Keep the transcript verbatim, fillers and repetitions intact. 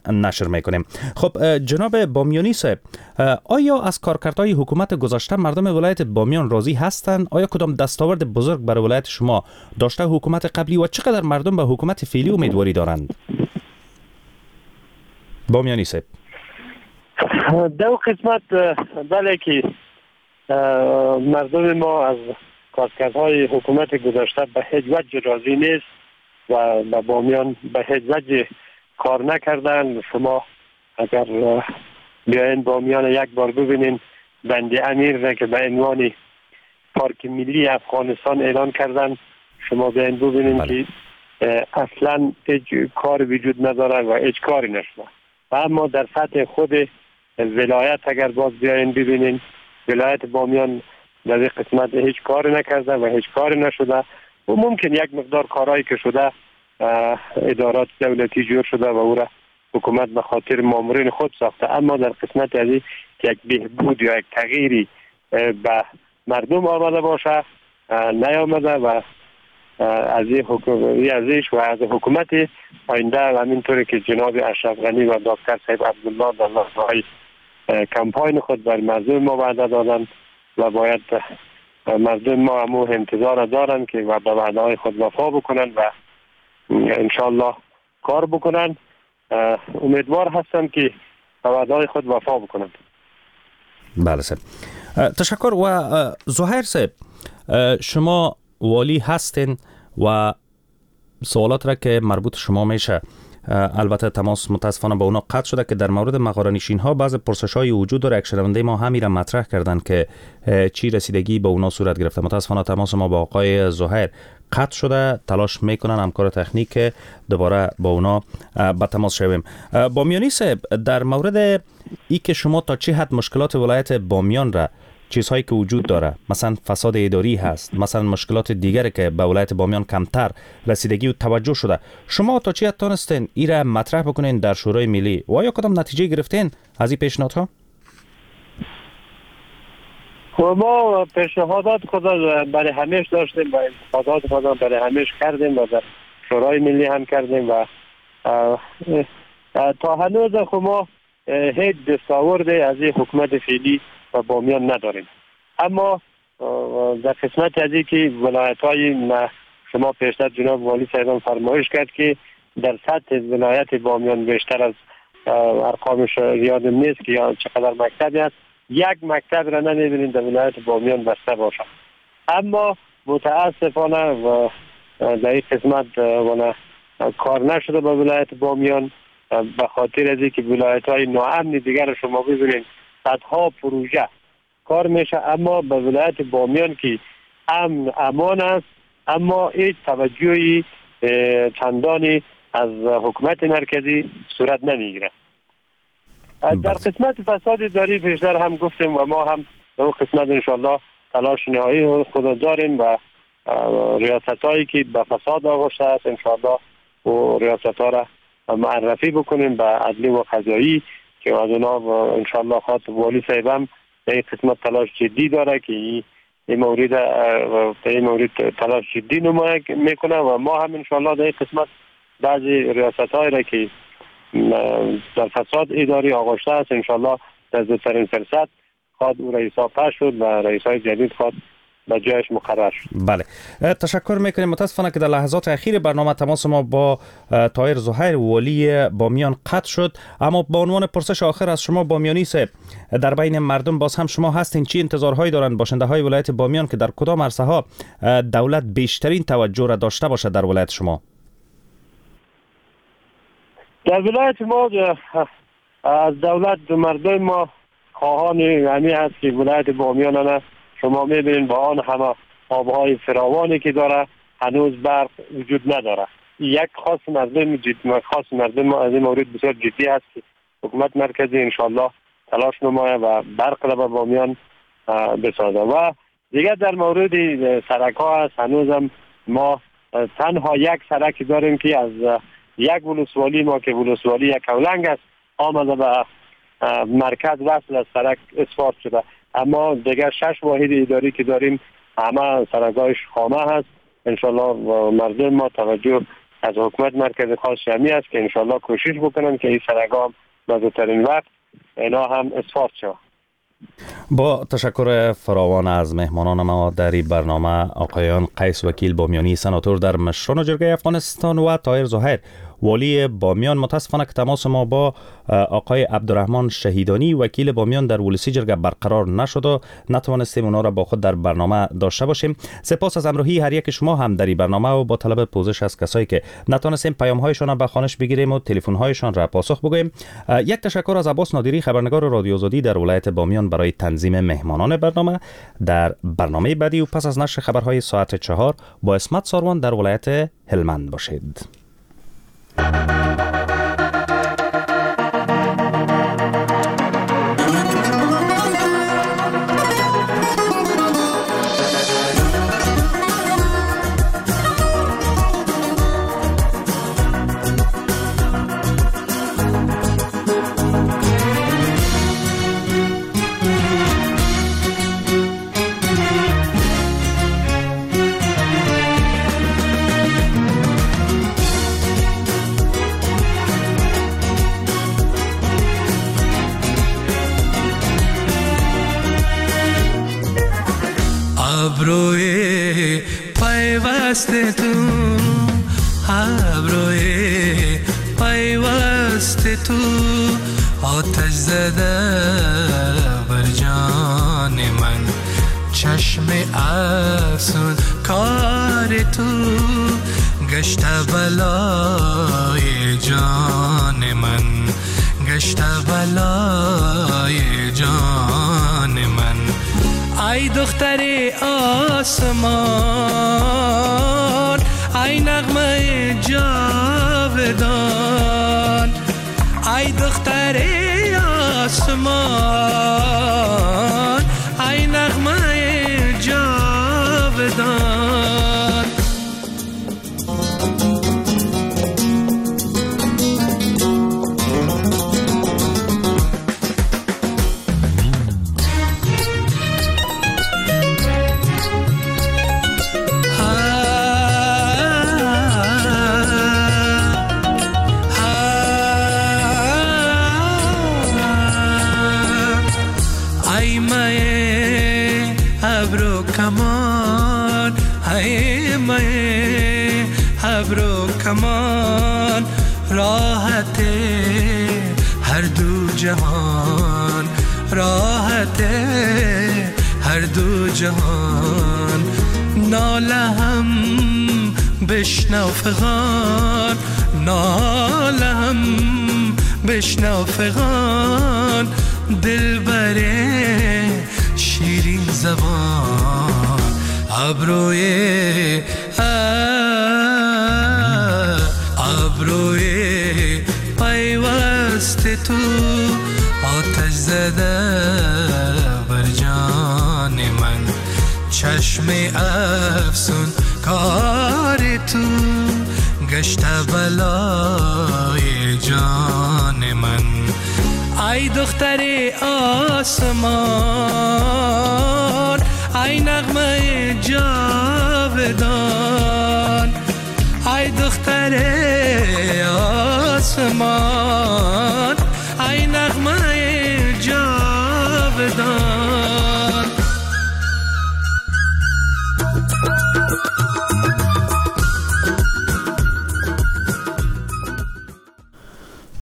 نشر میکنیم. خب جناب بامیانی صاحب، آیا از کارکردهای حکومت گذشته مردم ولایت بامیان راضی هستند؟ آیا کدام دستاورد بزرگ برای ولایت شما داشته حکومت قبلی و چقدر مردم به حکومت فعلی امیدواری دارند؟ بامیانی صاحب. دو قسمت بله که مردم ما از کارکردهای حکومت گذشته به هیچ وجه راضی نیست و به بامیان به هیچ وجه کار نکردن. شما اگر بیاین بامیان یک بار ببینین، بند امیر را که به عنوان پارک ملی افغانستان اعلان کردن، شما بیاین ببینین بله. که اصلا هیچ کار وجود نداره و هیچ کاری نشده. و اما در سطح خود ولایت اگر باز بیاین ببینین، ولایت بامیان در این قسمت هیچ کاری نکرده و هیچ کاری نشده و ممکن یک مقدار کارهایی که شده ادارات دولتی جور شده و او را حکومت به خاطر مامورین خود ساخته، اما در قسمت از یک بهبود یا یک تغییری به مردم آمده باشه نیامده و از این حکومت ازش و از حکومت آینده و همینطوری که جناب اشرف غنی و دکتر صاحب عبدالله در لحظه‌های کمپاین خود بر مردم ما وعده دادند و باید مردم ما همو انتظار دارند که و به وعده های خود وفا بکنند و انشالله کار بکنند. امیدوار هستم که به وعده های خود وفا بکنند. بله صاحب، تشکر. و زهیر صاحب، شما والی هستین و سوالات را که مربوط شما میشه البته تماس متاسفانه با اونا قطع شده که در مورد مغاره‌نشین ها بعض پرسش های وجود داره. یک شنونده ما همین را مطرح کردن که چی رسیدگی به اونا صورت گرفته. متاسفانه تماس ما با آقای زهیر قطع شده، تلاش میکنن همکار تکنیک دوباره با اونا به تماس شویم. بامیانی صاحب، در مورد ای که شما تا چه حد مشکلات ولایت بامیان را، چیزهایی که وجود داره، مثلا فساد اداری هست، مثلا مشکلات دیگری که به ولایت بامیان کمتر رسیدگی و توجه شده، شما تا چه حد تونستین این را مطرح بکنین در شورای ملی و آیا کدام نتیجه گرفتین از این پیشنهادها؟ ما پیشنهادات خود برای همیش داشتیم و انتقادات خود برای همیش کردیم و در شورای ملی هم کردیم و تا هنوز خود ما هیچ دستاورد از این حکومت فعلی و بامیان نداریم. اما در قسمت از این که ولایت های شما پیشتر جناب والی صاحبان فرمایش کرد که در سطح ولایت بامیان بیشتر از ارقامش یادم نیست که یا چقدر مکتبی است، یک مکتب را نمیبینید در ولایت بامیان بسته باشه. اما متاسفانه و در این قسمت و کار نشده به ولایت بامیان به خاطر از اینکه ولایت های ناامن دیگر شما ببینید صدها پروژه کار میشه، اما به ولایت بامیان که امن امان است اما هیچ توجهی چندانی از حکومت مرکزی صورت نمیگیره. در قسمت فساد اداری پیشتر هم گفتیم و ما هم در اون قسمت انشالله تلاش نهایی خود داریم و ریاست هایی که به فساد آغشته است انشالله و ریاست ها را معرفی بکنیم به عدلی و قضایی که از اونا انشالله خاطر والی صاحبم در این قسمت تلاش جدی داره که این مورد در این مورد تلاش جدی نمایی میکنه و ما هم انشالله در این قسمت بعضی ریاست هایی را که در فساد اداری آغشته است انشالله در زودترین فرصت خواهد او رئیس ها پس شد و رئیس های جدید خواهد به جایش مقرر شد. بله، تشکر میکنیم. متاسفانه که در لحظات اخیر برنامه تماس ما با طاهر زهیر والی بامیان قطع شد، اما با عنوان پرسش آخر از شما بامیانی صاحب، در بین مردم باز هم شما هستین، چی انتظارهایی دارند باشنده های ولایت بامیان که در کدام عرصه ها دولت بیشترین توجه را داشته باشد در ولایت شما؟ در ولایت ما از دولت مردم ما خواهان همی هست که ولایت بامیان شما میبینید با آن همه آبهای فراوانی که داره هنوز برق وجود نداره. یک خاص مردم جدی خاص مردم ما از این مورد بسیار جدی هست که حکومت مرکزی انشالله تلاش نمایه و برق را به بامیان بسازه. و دیگر در مورد سرک ها هست، هنوز هم ما تنها یک سرک داریم که از یک ولسوالی ما که ولسوالی یک کولنگ است آمده به مرکز وصل از سرک اسفارت شده، اما دیگر شش واحد اداری که داریم همه سرک‌هایش خامه هست. انشالله مردم ما توجه از حکومت مرکز خاص شمی است که انشالله کوشش بکنم که این سرگام بزودترین وقت اینا هم اثبات شد. با تشکر فراوان از مهمانان ما در این برنامه، آقایان قیس وکیل بامیانی سناتور در مشران جرگه افغانستان و طاهر زهیر والی بامیان. متاسفانه که تماس ما با آقای عبدالرحمن شهیدانی وکیل بامیان در ولسی جرگه برقرار نشد و نتوانستیم اونا را با خود در برنامه داشته باشیم. سپاس از همراهی هر یک شما هم در این برنامه و با طلب پوزش از کسایی که نتوانستیم پیام هایشان را به خوانش بگیریم و تلفن هایشان را پاسخ بگوییم. یک تشکر از عباس نادری خبرنگار رادیو آزادی در ولایت بامیان برای تنظیم مهمانان برنامه. در برنامه بعدی و پس از نشر خبرهای ساعت چهار با اسمت ساروان در ولایت هلمند باشید. ابروی پیوست تو، ابروی پیوست تو، آتش زده بر جان من، چشم افسون کار تو، گشت بلای جان من، گشت بلای جان من. ای دختر آسمان، ای نغمه جاودان، ای دختر آسمان، ای نغمه جاودان. کمان ای مای ابرو کمان، راحت هر دو جهان، راحت هر دو جهان. ناله هم بشنو فغان، ناله هم بشنو فغان، دل بره شیرین زبان. ابروی ابروی پیوست تو، آتش زده بر جان من، چشم افسون کار تو، گشت بلای جان من. ای دختر آسمان، ای نغمه جاودان، ای دختر آسمان،